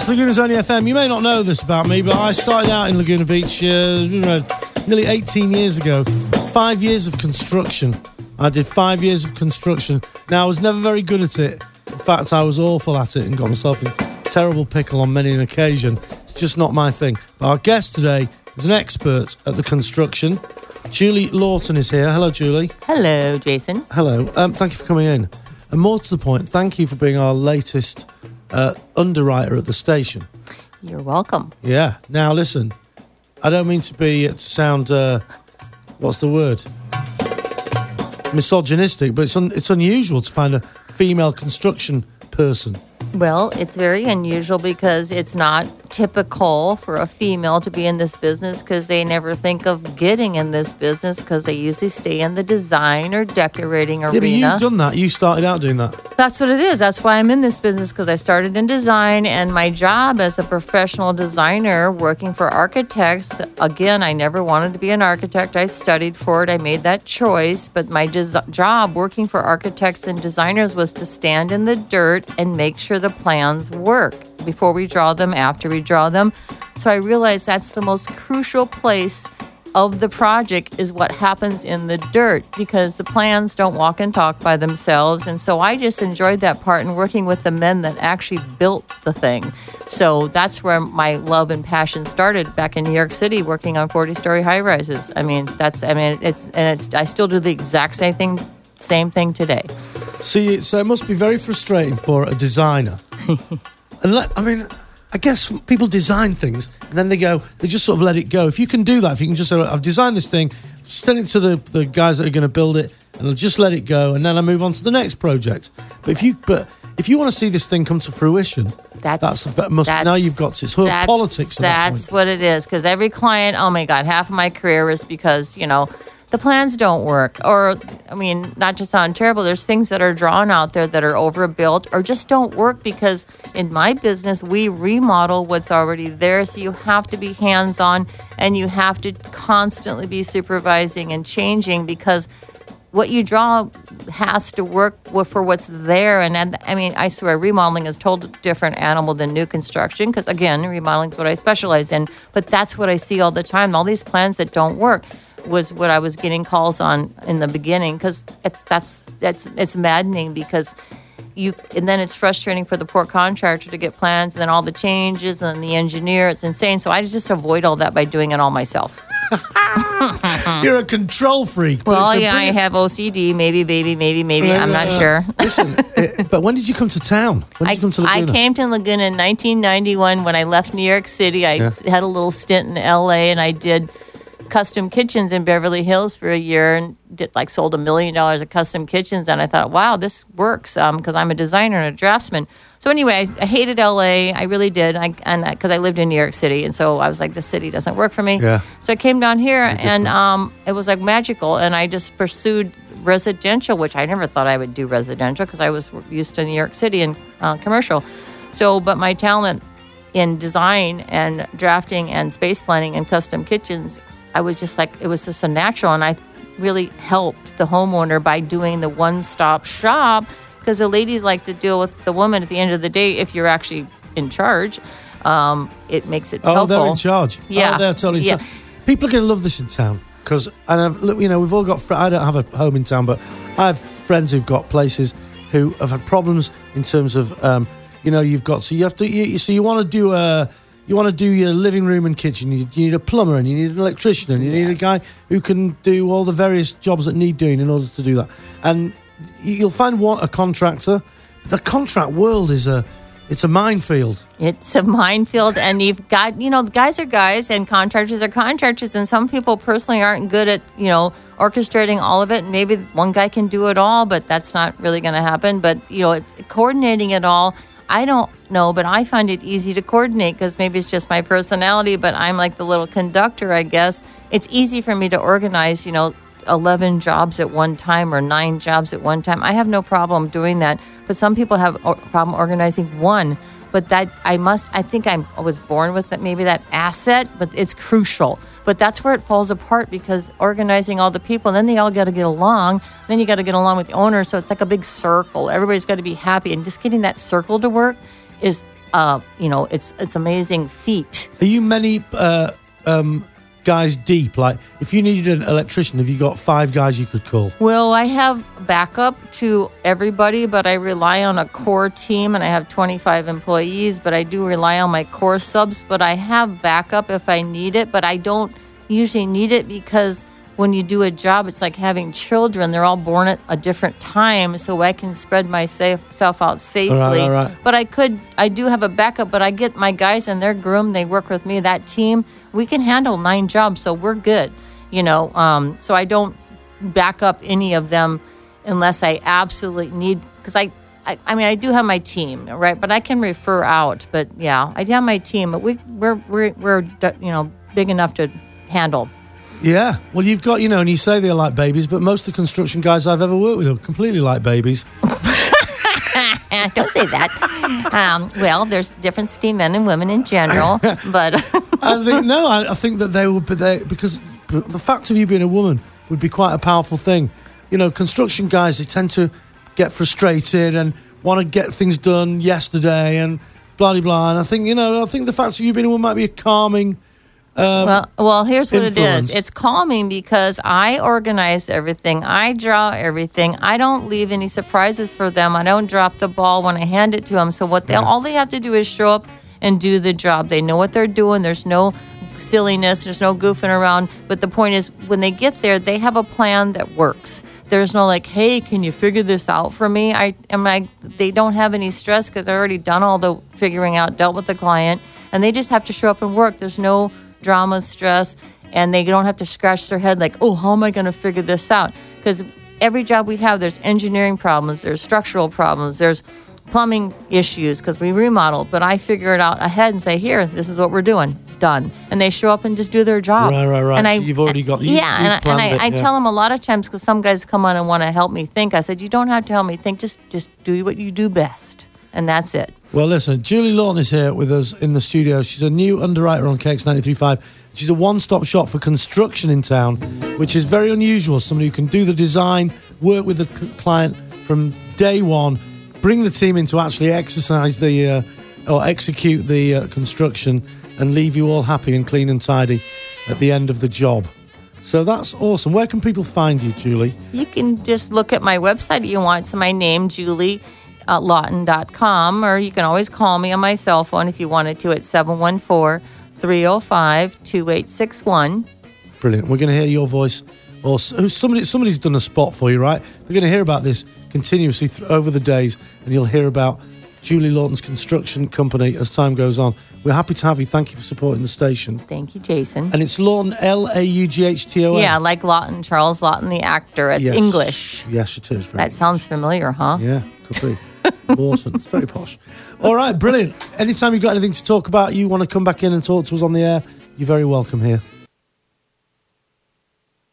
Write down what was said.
It's Laguna's Only FM. You may not know this about me, but I started out in Laguna Beach nearly 18 years ago. 5 years of construction. I did 5 years of construction. Now, I was never very good at it. In fact, I was awful at it and got myself in terrible pickle on many an occasion. It's just not my thing. But our guest today is an expert at the construction. Julie Lawton is here. Hello, Julie. Hello, Jason. Hello. Thank you for coming in. And more to the point, thank you for being our latest underwriter at the station. You're welcome. Yeah. Now, listen, I don't mean to sound, what's the word? Misogynistic, but it's unusual to find a female construction person. Well, it's very unusual because it's not typical for a female to be in this business because they never think of getting in this business because they usually stay in the design or decorating arena. Yeah, but you've done that. You started out doing that. That's what it is. That's why I'm in this business, because I started in design, and my job as a professional designer working for architects, again, I never wanted to be an architect. I studied for it. I made that choice. But my job working for architects and designers was to stand in the dirt and make sure the plans work before we draw them, after we draw them. So I realized that's the most crucial place of the project is what happens in the dirt, because the plans don't walk and talk by themselves. And so I just enjoyed that part and working with the men that actually built the thing. So that's where my love and passion started back in New York City, working on 40-story high-rises. I still do the exact same thing today. So it must be very frustrating for a designer. I guess people design things and then they just sort of let it go. If you can do that, if you can just say, I've designed this thing, send it to the guys that are going to build it, and they'll just let it go, and then I move on to the next project. But if you want to see this thing come to fruition, now you've got to. It's politics. That's what it is. Because every client, oh my God, half of my career was because, the plans don't work. Or, not to sound terrible, there's things that are drawn out there that are overbuilt or just don't work, because in my business, we remodel what's already there. So you have to be hands-on and you have to constantly be supervising and changing, because what you draw has to work for what's there. And I swear, remodeling is a totally different animal than new construction, because, again, remodeling is what I specialize in. But that's what I see all the time. All these plans that don't work was what I was getting calls on in the beginning, because it's maddening, because and then it's frustrating for the poor contractor to get plans, and then all the changes and the engineer. It's insane. So I just avoid all that by doing it all myself. You're a control freak. Well, yeah, I have OCD. Maybe. I'm not sure. Listen, but when did you come to town? When did you come to Laguna? I came to Laguna in 1991 when I left New York City. I had a little stint in L.A. and I did custom kitchens in Beverly Hills for a year, and sold $1 million of custom kitchens. And I thought, wow, this works, because I'm a designer and a draftsman. So anyway, I hated LA. I really did. Because I lived in New York City. And so I was like, the city doesn't work for me. Yeah. So I came down here and it was like magical. And I just pursued residential, which I never thought I would do residential, because I was used to New York City and commercial. So, but my talent in design and drafting and space planning and custom kitchens, I was just it was just a natural, and I really helped the homeowner by doing the one-stop shop, because the ladies like to deal with the woman at the end of the day. If you're actually in charge, it makes it helpful. Oh, they're in charge. Yeah. Oh, they're totally in charge. People are going to love this in town, because, we've all got, I don't have a home in town, but I have friends who've got places who have had problems in terms of, you want to do your living room and kitchen. You need a plumber, and you need an electrician, and you need a guy who can do all the various jobs that need doing in order to do that. And you'll find a contractor. The contract world it's a minefield. It's a minefield, and you've got, guys are guys and contractors are contractors, and some people personally aren't good at, orchestrating all of it, and maybe one guy can do it all, but that's not really going to happen. But, coordinating it all, I don't know, but I find it easy to coordinate, because maybe it's just my personality, but I'm like the little conductor, I guess. It's easy for me to organize, 11 jobs at one time or 9 jobs at one time. I have no problem doing that, but some people have a problem organizing one. But I think I was born with that, maybe that asset, but it's crucial. But that's where it falls apart, because organizing all the people, then they all got to get along. Then you got to get along with the owner. So it's like a big circle. Everybody's got to be happy. And just getting that circle to work is it's amazing feat. Are you many guys deep? Like, if you needed an electrician, have you got 5 guys you could call? Well, I have backup to everybody, but I rely on a core team, and I have 25 employees, but I do rely on my core subs, but I have backup if I need it, but I don't usually need it because when you do a job, it's like having children. They're all born at a different time, so I can spread myself out safely. All right. But I do have a backup, but I get my guys and they're groomed. They work with me. That team, we can handle 9 jobs, so we're good. So I don't back up any of them unless I absolutely need, because I do have my team, right? But I can refer out. But yeah, I do have my team, but we're big enough to handle. Yeah. Well, you've got, and you say they're like babies, but most of the construction guys I've ever worked with are completely like babies. Don't say that. Well, there's a difference between men and women in general, but I think that they would be there because the fact of you being a woman would be quite a powerful thing. Construction guys, they tend to get frustrated and want to get things done yesterday and blah, blah, blah. And I think the fact of you being a woman might be a calming. Well, here's what influence. it is. It's calming because I organize everything. I draw everything. I don't leave any surprises for them. I don't drop the ball when I hand it to them. So all they have to do is show up and do the job. They know what they're doing. There's no silliness. There's no goofing around. But the point is, when they get there, they have a plan that works. There's no like, hey, can you figure this out for me? They don't have any stress because I've already done all the figuring out, dealt with the client, and they just have to show up and work. There's no drama, stress, and they don't have to scratch their head like, oh, how am I going to figure this out? Because every job we have, there's engineering problems, there's structural problems, there's plumbing issues because we remodel, but I figure it out ahead and say, here, this is what we're doing, done. And they show up and just do their job. Right. And so you've already got these. Yeah, and I tell them a lot of times, because some guys come on and want to help me think, I said, you don't have to help me think, just do what you do best. And that's it. Well, listen, Julie Lawton is here with us in the studio. She's a new underwriter on KX93.5. She's a one-stop shop for construction in town, which is very unusual. Somebody who can do the design, work with the client from day one, bring the team in to actually exercise or execute the construction and leave you all happy and clean and tidy at the end of the job. So that's awesome. Where can people find you, Julie? You can just look at my website if you want. It's my name, Julie. Lawton.com, or you can always call me on my cell phone if you wanted to at 714-305-2861. Brilliant. We're going to hear your voice. Or somebody's done a spot for you, right? They're going to hear about this continuously over the days, and you'll hear about Julie Lawton's construction company as time goes on. We're happy to have you. Thank you for supporting the station. Tink you, Jason. And it's Lawton, Laughton. Yeah, like Lawton, Charles Lawton, the actor. It's English. Yes, it is. That sounds familiar, huh? Yeah, could be. Awesome. It's very posh. All right, brilliant. Anytime you've got anything to talk about, you want to come back in and talk to us on the air, you're very welcome here.